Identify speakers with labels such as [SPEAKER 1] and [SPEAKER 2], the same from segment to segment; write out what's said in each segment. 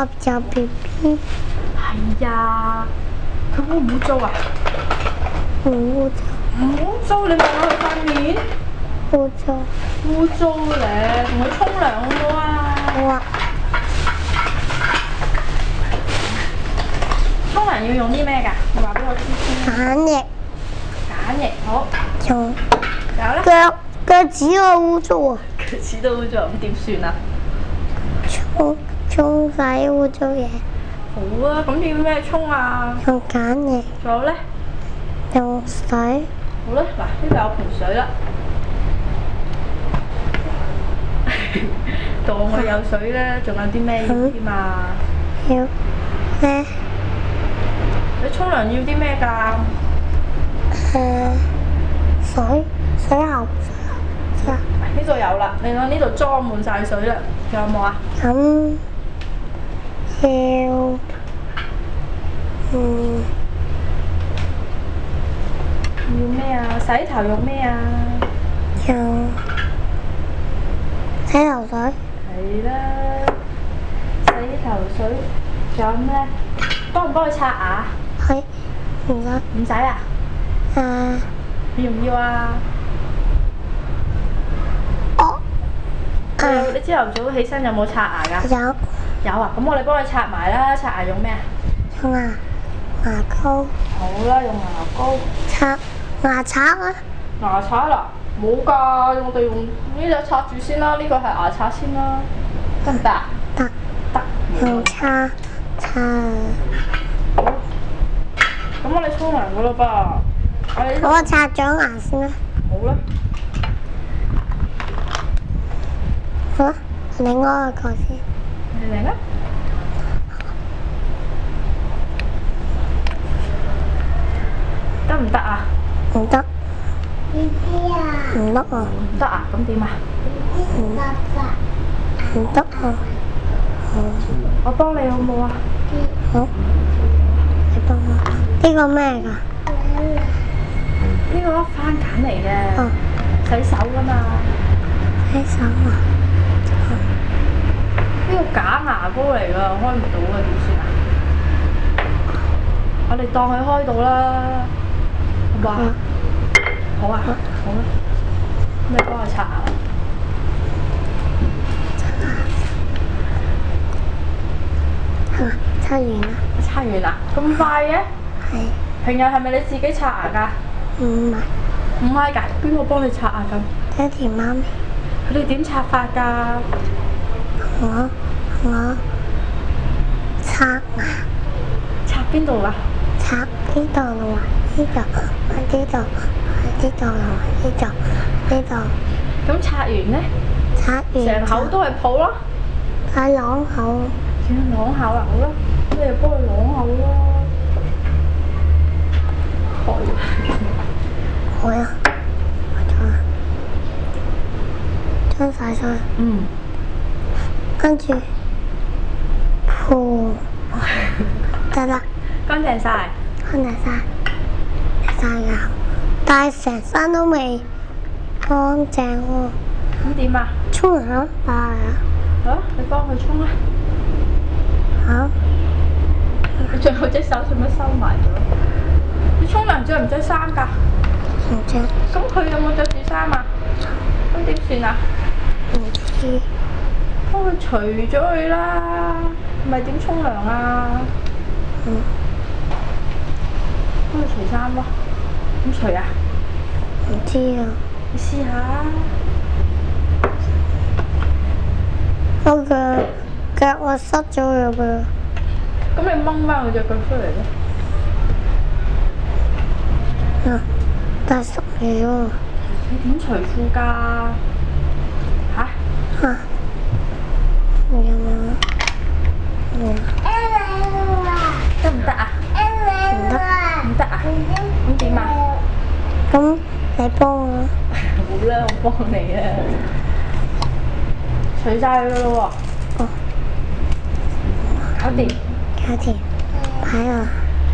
[SPEAKER 1] 學就 BB，
[SPEAKER 2] 係呀，佢污唔污糟啊？
[SPEAKER 1] 唔污糟，
[SPEAKER 2] 唔污糟，你望下佢塊面，
[SPEAKER 1] 污糟，
[SPEAKER 2] 污糟咧，同佢沖涼好唔好啊？
[SPEAKER 1] 好啊，
[SPEAKER 2] 沖涼要用啲咩㗎？你話俾我知先。
[SPEAKER 1] 梘液，
[SPEAKER 2] 梘液好，
[SPEAKER 1] 仲
[SPEAKER 2] 有咧？
[SPEAKER 1] 腳趾好污糟啊！
[SPEAKER 2] 腳趾都污糟，咁點算啊？
[SPEAKER 1] 沖洗污糟嘢，
[SPEAKER 2] 好啊，咁要咩沖啊？
[SPEAKER 1] 用梘液，
[SPEAKER 2] 仲有咧？
[SPEAKER 1] 用水，
[SPEAKER 2] 好啦，嗱，呢度有盆水啦。當我有水咧，仲有啲咩要添啊？
[SPEAKER 1] 要咧
[SPEAKER 2] 你沖涼要啲咩㗎？
[SPEAKER 1] 水喉，
[SPEAKER 2] 呢度有啦，你攞呢度裝滿晒水啦，仲有冇啊？
[SPEAKER 1] 咁要
[SPEAKER 2] 要咩啊？洗頭用咩啊？
[SPEAKER 1] 用洗頭水，
[SPEAKER 2] 係啦，洗頭水，仲有咩？幫唔幫佢刷牙？
[SPEAKER 1] 係唔得
[SPEAKER 2] 唔使啊？你要唔要啊？你朝頭早起身有冇刷牙㗎？
[SPEAKER 1] 有
[SPEAKER 2] 有啊，咁我哋幫佢刷埋啦。刷牙用咩啊？
[SPEAKER 1] 用牙膏
[SPEAKER 2] 好啦，用牙膏。
[SPEAKER 1] 刷牙刷啊！
[SPEAKER 2] 牙刷啦，冇㗎，我哋用呢隻刷住先啦。呢個係牙刷先啦，得唔得啊？
[SPEAKER 1] 得
[SPEAKER 2] 得。
[SPEAKER 1] 用刷。
[SPEAKER 2] 好，咁我哋沖涼㗎啦噃。
[SPEAKER 1] 我刷咗牙先啦。
[SPEAKER 2] 好啦。
[SPEAKER 1] 好啦，你屙個先。
[SPEAKER 2] 你嚟啦。得唔得啊？
[SPEAKER 1] 唔得。唔得啊！
[SPEAKER 2] 唔得啊？咁點啊？
[SPEAKER 1] 唔得啊！
[SPEAKER 2] 我幫你好冇啊？
[SPEAKER 1] 好，你幫我。呢個咩㗎？
[SPEAKER 2] 呢個番梘嚟嘅，
[SPEAKER 1] 哦，
[SPEAKER 2] 洗手㗎嘛。
[SPEAKER 1] 洗手啊！
[SPEAKER 2] 呢個假牙膏嚟㗎，開唔到啊，點算啊？我哋當佢開到啦，好唔好啊？好啊，好啦，咁你幫我刷牙。
[SPEAKER 1] 刷完啦。
[SPEAKER 2] 刷完啦，咁快嘅？
[SPEAKER 1] 係。
[SPEAKER 2] 平日係咪你自己刷牙㗎？
[SPEAKER 1] 唔係。
[SPEAKER 2] 唔係㗎，邊個幫你刷牙咁？
[SPEAKER 1] 爹哋媽咪。
[SPEAKER 2] 佢哋點刷法㗎？
[SPEAKER 1] 我刷牙。
[SPEAKER 2] 刷邊度啊？
[SPEAKER 1] 刷呢度啦，呢度，呢度，呢度啦，呢度，呢度。
[SPEAKER 2] 咁刷完咧？
[SPEAKER 1] 刷完。
[SPEAKER 2] 成口都係泡咯。
[SPEAKER 1] 喺啷口。
[SPEAKER 2] 要啷口啦，好啦，咁你就幫佢啷口咯。好啊，
[SPEAKER 1] 將晒水。
[SPEAKER 2] 嗯。
[SPEAKER 1] 跟住，鋪。得啦。
[SPEAKER 2] 乾淨晒。
[SPEAKER 1] 乾淨晒。晒牙，但係成身都未乾淨喎。
[SPEAKER 2] 咁點啊？
[SPEAKER 1] 沖涼啊！
[SPEAKER 2] 好，你幫佢沖啦。
[SPEAKER 1] 好。
[SPEAKER 2] 你最後隻手做乜收埋咗？你沖涼着唔着衫㗎？
[SPEAKER 1] 唔着。
[SPEAKER 2] 咁佢有冇着住衫啊？咁點算啊？
[SPEAKER 1] 唔知。
[SPEAKER 2] 幫佢除咗佢啦，唔係點沖涼啊？幫佢除衫咯。點除啊？
[SPEAKER 1] 唔知啊。
[SPEAKER 2] 你試下。
[SPEAKER 1] 我腳我塞咗入去。
[SPEAKER 2] 咁你掹翻佢隻腳出嚟咧？
[SPEAKER 1] 但係塞住咗。
[SPEAKER 2] 你點除褲㗎？嚇？
[SPEAKER 1] 有冇？
[SPEAKER 2] 得唔得啊？
[SPEAKER 1] 唔得。
[SPEAKER 2] 唔得啊？咁點啊？
[SPEAKER 1] 咁你幫我。
[SPEAKER 2] 好啦，我幫你啊！除晒佢咯喎。
[SPEAKER 1] 哦。
[SPEAKER 2] 搞掂。
[SPEAKER 1] 搞掂。擺啊。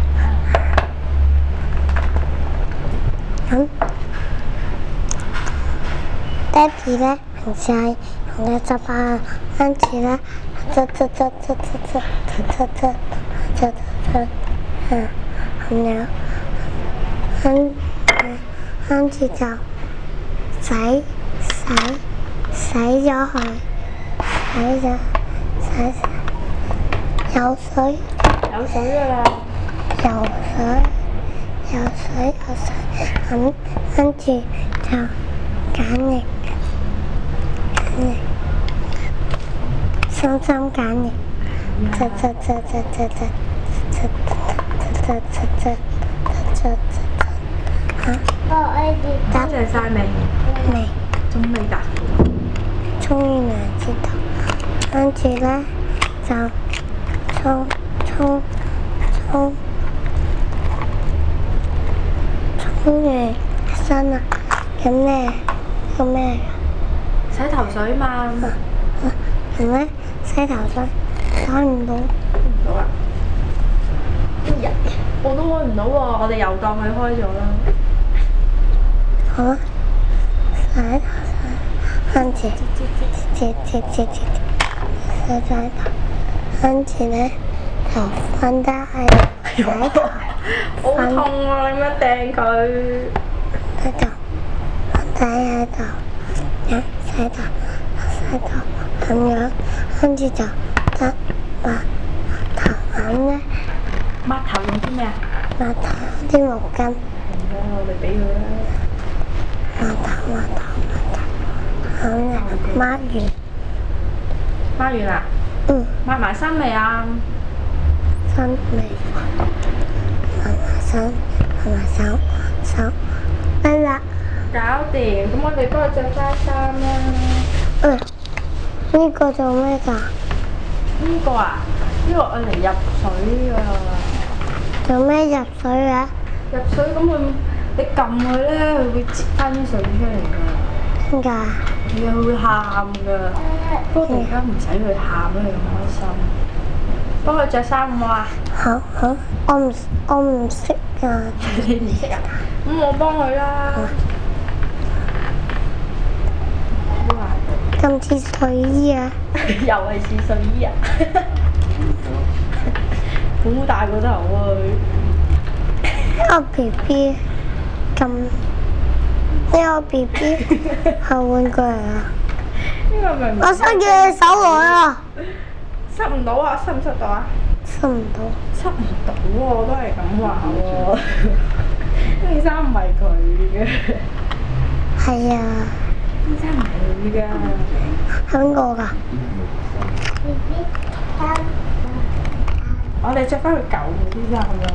[SPEAKER 1] 咁爹哋咧平時係用嘅習慣，跟住咧捽捽捽捽捽捽捽捽捽，咁樣跟住就洗咗佢，洗有水
[SPEAKER 2] 有水㗎啦。
[SPEAKER 1] 有水，咁跟住就鹼液，深深鹼液，捽
[SPEAKER 2] 乾淨晒未？
[SPEAKER 1] 未，
[SPEAKER 2] 仲未㗎？
[SPEAKER 1] 沖完涼之後，跟住咧就沖完身啦，咁咧個咩？
[SPEAKER 2] 洗頭水嘛。
[SPEAKER 1] 咁咧洗頭水睇唔到，
[SPEAKER 2] 唔到啦。哎呀，我都揾唔到喎，我哋又當佢開咗啦。
[SPEAKER 1] 好啊，洗頭水，跟住洗頭，跟住咧就瞓低喺度洗頭，
[SPEAKER 2] 好痛啊！你咁樣掟佢。
[SPEAKER 1] 喺度瞓低喺度，洗頭咁樣，跟住就得抹頭咁咧，
[SPEAKER 2] 抹頭用啲咩啊？
[SPEAKER 1] 抹頭啲毛巾，
[SPEAKER 2] 我哋俾佢啦。
[SPEAKER 1] 抹頭，咁咧抹完，
[SPEAKER 2] 抹完啦？抹埋身未啊？
[SPEAKER 1] 身未，抹埋身，抹埋手，得啦。
[SPEAKER 2] 搞掂，咁我哋幫佢着翻衫啦。
[SPEAKER 1] 呢個做咩㗎？
[SPEAKER 2] 呢個啊？呢個愛嚟入水㗎。
[SPEAKER 1] 做咩入水嘅？
[SPEAKER 2] 入水咁佢，你撳佢咧，佢會擠翻啲水出嚟㗎。
[SPEAKER 1] 點解？
[SPEAKER 2] 係啊，佢會喊㗎。不過而家唔使佢喊啦，你咁開心。幫佢着衫好唔好啊？
[SPEAKER 1] 好，我唔識㗎。
[SPEAKER 2] 你唔識啊？咁我幫佢啦。
[SPEAKER 1] 咁似睡衣啊！
[SPEAKER 2] 又係似睡衣啊！好大個頭啊佢。
[SPEAKER 1] 呢個 BB 咁，呢個 BB 係玩具嚟啊！
[SPEAKER 2] 呢個明明
[SPEAKER 1] 我塞住你手來啊！
[SPEAKER 2] 塞唔到啊！塞唔塞到啊？
[SPEAKER 1] 塞唔到。
[SPEAKER 2] 塞唔到喎，都係咁話喎。呢件衫唔係佢嘅。
[SPEAKER 1] 係啊。
[SPEAKER 2] 呢件衫唔係佢㗎。
[SPEAKER 1] 係邊個㗎？
[SPEAKER 2] 我哋着翻佢舊嗰啲衫㗎。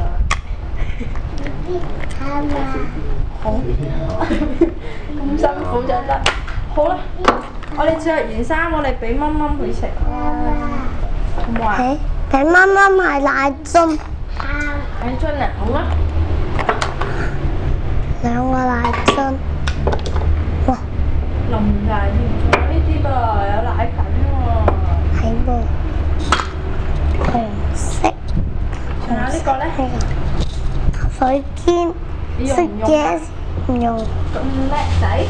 [SPEAKER 2] 好。咁辛苦着得。好啦，我哋着完衫，我哋俾蚊蚊佢食啦。好唔好啊？
[SPEAKER 1] 俾蚊蚊買奶樽。
[SPEAKER 2] 奶樽啊，好啦。
[SPEAKER 1] 兩個奶樽。哇！
[SPEAKER 2] 淋曬添，仲有呢啲噃，有奶粉喎。
[SPEAKER 1] 係噃。紅色。
[SPEAKER 2] 仲有呢個咧？
[SPEAKER 1] 水堅。識嘅唔用。
[SPEAKER 2] 咁叻仔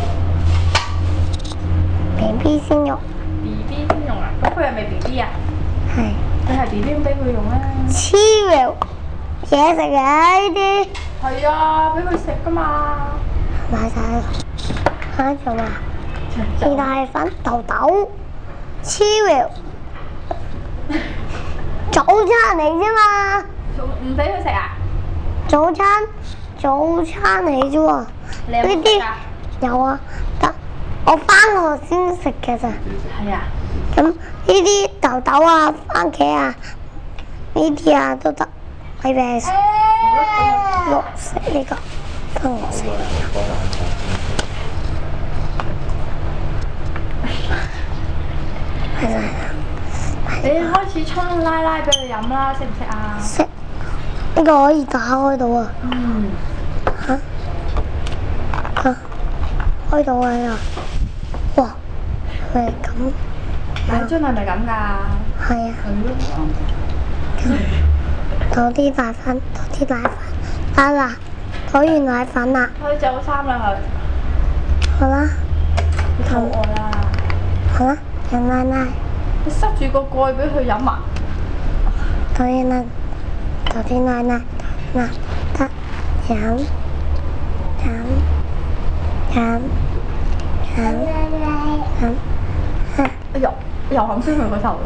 [SPEAKER 1] BB 先用。
[SPEAKER 2] BB 先用啊？咁佢係咪 BB 啊？
[SPEAKER 1] 係。
[SPEAKER 2] 佢係 BB 咁俾佢用啦。
[SPEAKER 1] 超肉嘢食嘅呢啲。
[SPEAKER 2] 係啊，俾佢食㗎嘛。
[SPEAKER 1] 買晒啦。嚇做咩？意大利粉豆豆。超肉。早餐嚟啫嘛。
[SPEAKER 2] 唔俾佢食啊？
[SPEAKER 1] 早餐嚟啫喎。
[SPEAKER 2] 你有冇食啊？
[SPEAKER 1] 有啊，得我返學先食嘅咋。
[SPEAKER 2] 係啊。
[SPEAKER 1] 咁呢啲豆豆啊、番茄啊，呢啲啊都得，俾你食。綠色呢個，粉紅色呢個。係啦。
[SPEAKER 2] 你開始沖奶奶俾佢飲啦，識唔識啊？
[SPEAKER 1] 識。呢個可以打開到啊。嚇？開到啊！哇，係咁。
[SPEAKER 2] 奶樽係咪咁㗎？
[SPEAKER 1] 係啊。倒啲奶粉，得啦，倒完奶粉啦。
[SPEAKER 2] 可以着好衫啦佢。
[SPEAKER 1] 好啦。
[SPEAKER 2] 肚餓啦。
[SPEAKER 1] 好啦，有奶奶。
[SPEAKER 2] 你塞住個蓋俾佢飲啊！
[SPEAKER 1] 昨天奶奶得飲。
[SPEAKER 2] 哎呀，又冚先佢個頭。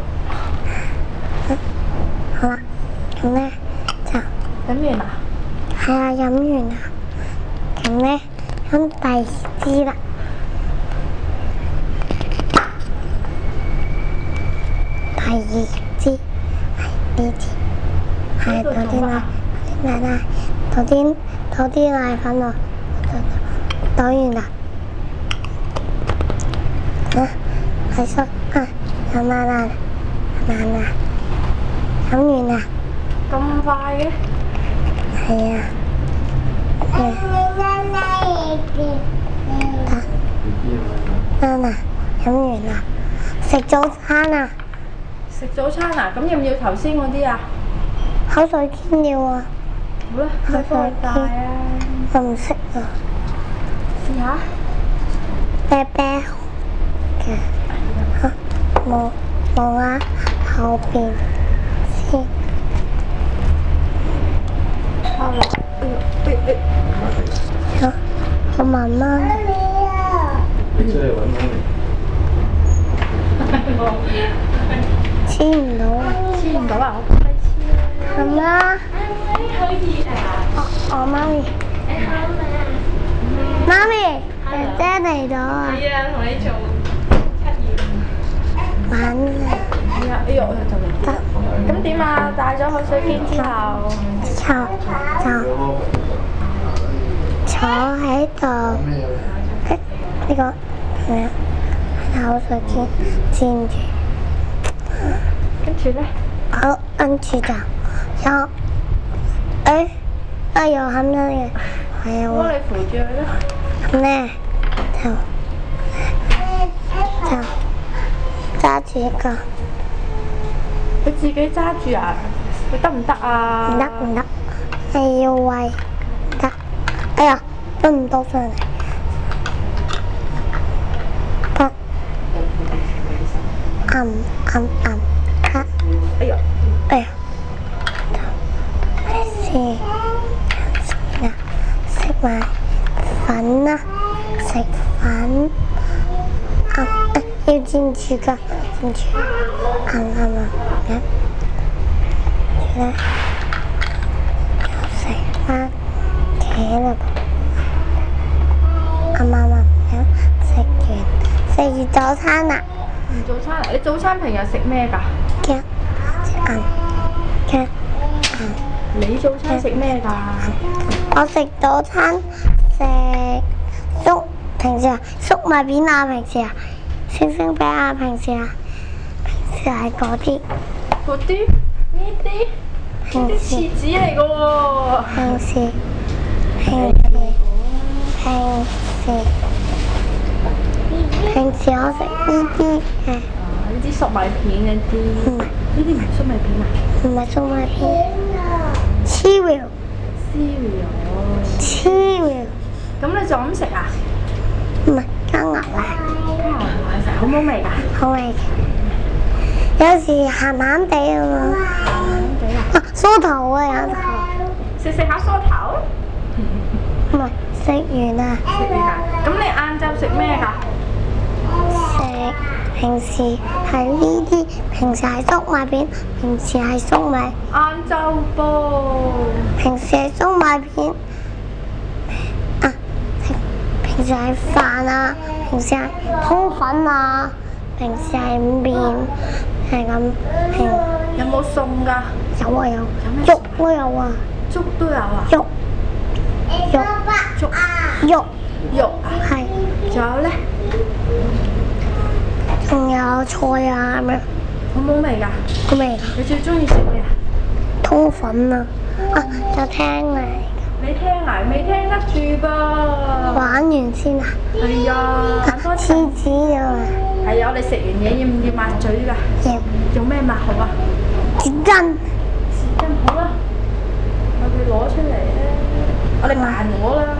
[SPEAKER 1] 好啦，咁咧就
[SPEAKER 2] 飲完啦。
[SPEAKER 1] 係啊，飲完啦。咁咧飲第二支啦。第二支係呢支，係倒啲奶粉落，倒完啦。係叔飲奶奶，飲完啦。
[SPEAKER 2] 咁快嘅？
[SPEAKER 1] 係啊。奶奶飲完啦，食早餐啊！
[SPEAKER 2] 食早餐啊？咁要唔要頭先嗰啲啊？
[SPEAKER 1] 口水堅要啊！
[SPEAKER 2] 好啦，你幫佢帶啊！
[SPEAKER 1] 我唔識啊。
[SPEAKER 2] 試下。
[SPEAKER 1] 啤啤嘅冇啊，後邊先。
[SPEAKER 2] 好啦，
[SPEAKER 1] 我媽媽。
[SPEAKER 3] 你出嚟揾媽咪。
[SPEAKER 1] 黐唔到啊！
[SPEAKER 2] 黐唔到啊！我幫你黐。
[SPEAKER 1] 咁啦。
[SPEAKER 4] 可以
[SPEAKER 1] 我媽咪。媽咪，姐姐嚟咗啊！
[SPEAKER 4] 係啊，同你做測驗。
[SPEAKER 1] 玩啊！
[SPEAKER 2] 係啊，哎呦，就嚟得。咁點啊？帶咗口水片之後，
[SPEAKER 1] 就坐喺度。呢個係咪啊？口水片佔住。
[SPEAKER 2] 跟住咧，
[SPEAKER 1] 好，跟住就有，又冚咗嘅，係啊，
[SPEAKER 2] 幫你扶住佢啦。
[SPEAKER 1] 咁咧就揸住一個，
[SPEAKER 2] 佢自己揸住啊？佢得唔得啊？
[SPEAKER 1] 唔得，係要餵得。哎呀，都唔到上嚟，得，得。
[SPEAKER 2] 哎呀，
[SPEAKER 1] 食埋粉啦，食粉，要佔住㗎，佔住，咧，食番茄啦，食完早餐啦。
[SPEAKER 2] 早餐啊？你早餐平日食咩㗎？你早餐食咩㗎？
[SPEAKER 1] 我食早餐食粟，平時啊粟米片啊，平時啊星星餅啊，平時係嗰啲。
[SPEAKER 2] 嗰啲？呢啲廁紙嚟㗎喎。
[SPEAKER 1] 平時我食呢啲嘅。
[SPEAKER 2] 呢啲粟米片嗰啲。呢啲唔係粟米片啊？
[SPEAKER 1] 唔係粟米片。cereal。
[SPEAKER 2] 咁你就咁食啊？
[SPEAKER 1] 唔係加牛奶。
[SPEAKER 2] 好唔好味㗎？
[SPEAKER 1] 好味嘅，有時鹹鹹地啊嘛。梳頭啊，有時候。
[SPEAKER 2] 食下梳頭？
[SPEAKER 1] 唔係，食完啦。
[SPEAKER 2] 咁你晏晝食咩㗎？
[SPEAKER 1] 平時係呢啲，平時係粟米片，平時係粟米。
[SPEAKER 2] 晏晝噃。
[SPEAKER 1] 平時係粟米片。平時係飯啊，平時係通粉啊，平時係麵，係咁。
[SPEAKER 2] 有冇餸㗎？
[SPEAKER 1] 有啊有。肉都有啊。
[SPEAKER 2] 粥都有啊？
[SPEAKER 1] 肉。係。
[SPEAKER 2] 仲有咧？
[SPEAKER 1] 仲有菜啊咁樣。
[SPEAKER 2] 好冇味㗎？
[SPEAKER 1] 好味。
[SPEAKER 2] 你最中意食咩啊？
[SPEAKER 1] 通粉啊！有聽嚟。
[SPEAKER 2] 你聽啊？未聽得住噃。
[SPEAKER 1] 玩完先啊！
[SPEAKER 2] 係啊，
[SPEAKER 1] 黐紙啊！
[SPEAKER 2] 係啊，我哋食完嘢要唔要抹嘴㗎？
[SPEAKER 1] 要。
[SPEAKER 2] 用咩抹好啊？
[SPEAKER 1] 紙巾
[SPEAKER 2] 好啦，我哋攞出嚟咧，我哋扮我啦，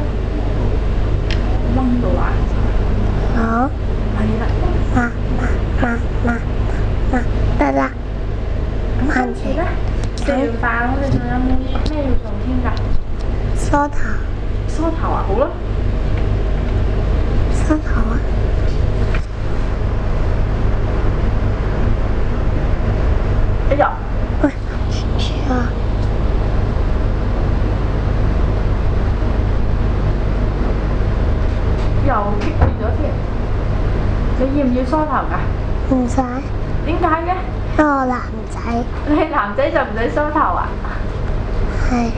[SPEAKER 2] 掹到爛晒。
[SPEAKER 1] 好。
[SPEAKER 2] 係啦。
[SPEAKER 1] 得啦。
[SPEAKER 2] 咁跟住咧，食完飯我哋仲有冇咩要做添㗎？
[SPEAKER 1] 梳頭，
[SPEAKER 2] 梳頭啊，好啦。
[SPEAKER 1] 梳頭啊！
[SPEAKER 2] 哎呀，
[SPEAKER 1] 喂，住啊！
[SPEAKER 2] 又棘住咗添。你要唔要梳頭㗎？
[SPEAKER 1] 唔使，
[SPEAKER 2] 點解嘅？
[SPEAKER 1] 因為我男仔。
[SPEAKER 2] 你係男仔就唔使梳頭啊？
[SPEAKER 1] 係。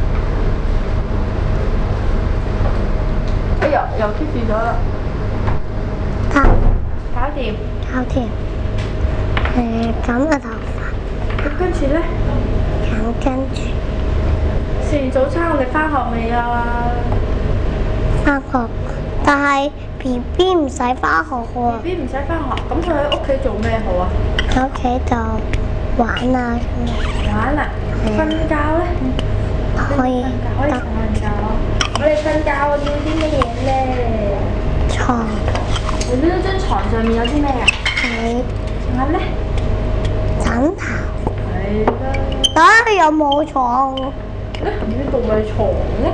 [SPEAKER 2] 哎呀，又棘住咗啦。
[SPEAKER 1] 得，
[SPEAKER 2] 搞掂。
[SPEAKER 1] 搞掂。咁個頭髮，
[SPEAKER 2] 咁跟住咧，
[SPEAKER 1] 咁跟住
[SPEAKER 2] 食完早餐我哋翻學未啊
[SPEAKER 1] 翻學，但係 BB 唔使翻學喎。
[SPEAKER 2] ？B 唔使翻學，咁佢喺屋企做咩好啊？
[SPEAKER 1] 喺屋企度玩啊咁
[SPEAKER 2] 玩啊！瞓覺咧？
[SPEAKER 1] 可以
[SPEAKER 2] 可以
[SPEAKER 1] 得
[SPEAKER 2] 瞓覺。我哋瞓覺要啲乜嘢咧？
[SPEAKER 1] 床
[SPEAKER 2] 你知唔知張床上面有啲咩啊？
[SPEAKER 1] 喺
[SPEAKER 2] 仲有咧？
[SPEAKER 1] 枕頭，
[SPEAKER 2] 係啦。
[SPEAKER 1] 但係有冇床？
[SPEAKER 2] 呢度咪床咯。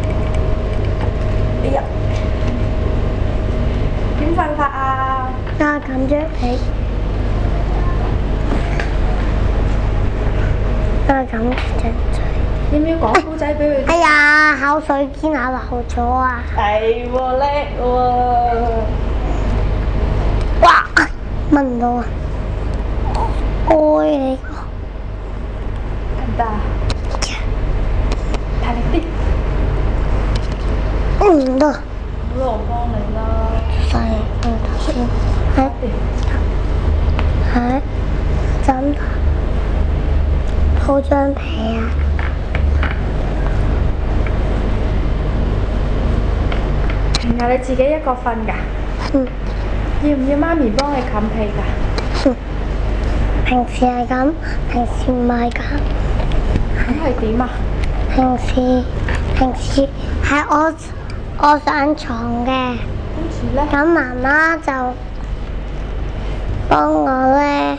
[SPEAKER 2] 哎呀，點瞓法啊？
[SPEAKER 1] 咁張被，咁張嘴。
[SPEAKER 2] 要唔要講故仔俾佢聽？
[SPEAKER 1] 哎呀，口水肩啊流咗啊！
[SPEAKER 2] 係喎，叻喎！
[SPEAKER 1] 哇，聞唔到啊！愛你個，
[SPEAKER 2] 得唔得啊？大力啲！
[SPEAKER 1] 唔得，
[SPEAKER 2] 好啦，我幫你啦。
[SPEAKER 1] 細個頭先喺枕頭鋪張被啊！
[SPEAKER 2] 然後你自己一個瞓㗎？
[SPEAKER 1] 嗯，
[SPEAKER 2] 要唔要媽咪幫你冚被㗎？
[SPEAKER 1] 平時係咁，平時唔係咁。
[SPEAKER 2] 咁係點啊？
[SPEAKER 1] 平時係我上床嘅，
[SPEAKER 2] 跟住咧，
[SPEAKER 1] 咁媽媽就幫我咧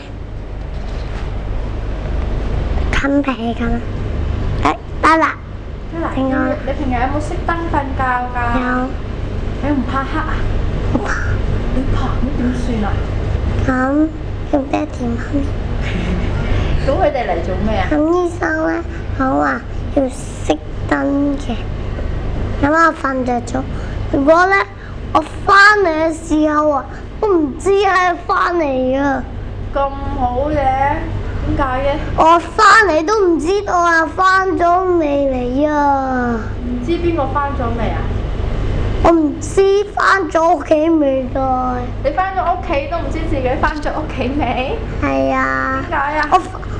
[SPEAKER 1] 冚被咁。得啦，
[SPEAKER 2] 嗱，
[SPEAKER 1] 另外
[SPEAKER 2] 你平日有冇熄燈瞓覺㗎？
[SPEAKER 1] 有
[SPEAKER 2] 你唔怕黑啊？
[SPEAKER 1] 我怕
[SPEAKER 2] 你怕咁點算啊？
[SPEAKER 1] 咁用爹哋媽咪。
[SPEAKER 2] 咁佢哋嚟做咩啊？
[SPEAKER 1] 咁醫生咧講話要熄燈嘅，咁我瞓着咗。如果咧我翻嚟嘅時候啊，我唔知係翻嚟啊，
[SPEAKER 2] 咁好嘅，點解嘅？
[SPEAKER 1] 我翻嚟都唔知道啊，翻咗未嚟啊？
[SPEAKER 2] 唔知邊個翻咗未啊？
[SPEAKER 1] 我唔知翻咗屋企未㗎。
[SPEAKER 2] 你翻咗屋企都唔知自己翻咗屋企未？
[SPEAKER 1] 係啊。
[SPEAKER 2] 點解啊？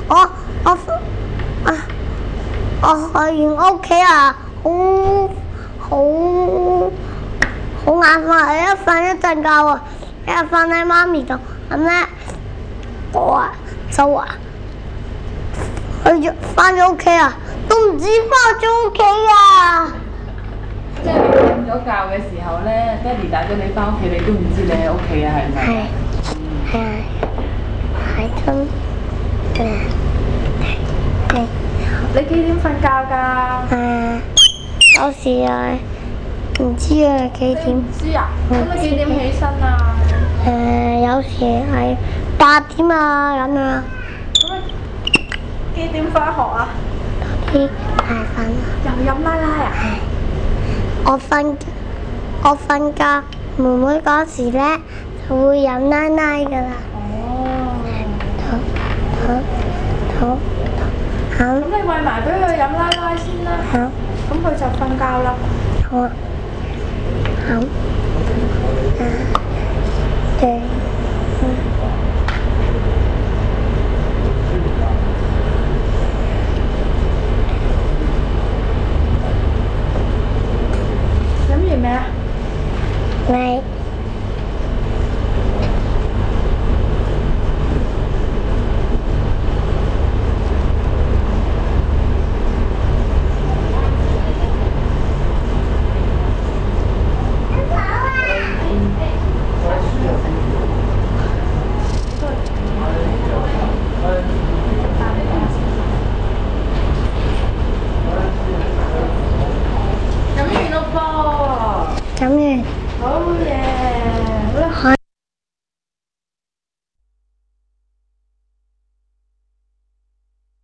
[SPEAKER 1] 我去完屋企啊，好眼瞓，一瞓一陣覺啊，一瞓喺媽咪度，咁咧我就翻咗屋企啊，都唔知翻咗屋企啊。
[SPEAKER 4] 即係你瞓咗覺嘅時候咧，爹哋帶咗你翻屋企，你都唔知你喺屋企啊，係咪？
[SPEAKER 1] 係真
[SPEAKER 2] 你幾點瞓覺㗎？
[SPEAKER 1] 有時啊，唔知啊幾點。
[SPEAKER 2] 唔知啊？咁你幾點起身啊？
[SPEAKER 1] 有時係8點啊咁樣。
[SPEAKER 2] 咁你幾點翻學啊？
[SPEAKER 1] 啲大瞓。
[SPEAKER 2] 又飲奶奶啊？
[SPEAKER 1] 我瞓覺，妹妹嗰時咧就會飲奶奶㗎啦。好。
[SPEAKER 2] 咁你餵埋俾佢飲奶奶先啦。
[SPEAKER 1] 好。
[SPEAKER 2] 咁佢就瞓覺啦。
[SPEAKER 1] 好啊。好。對。
[SPEAKER 2] 飲完未啊？
[SPEAKER 1] 未。 飲完。
[SPEAKER 2] 好嘢，好啦。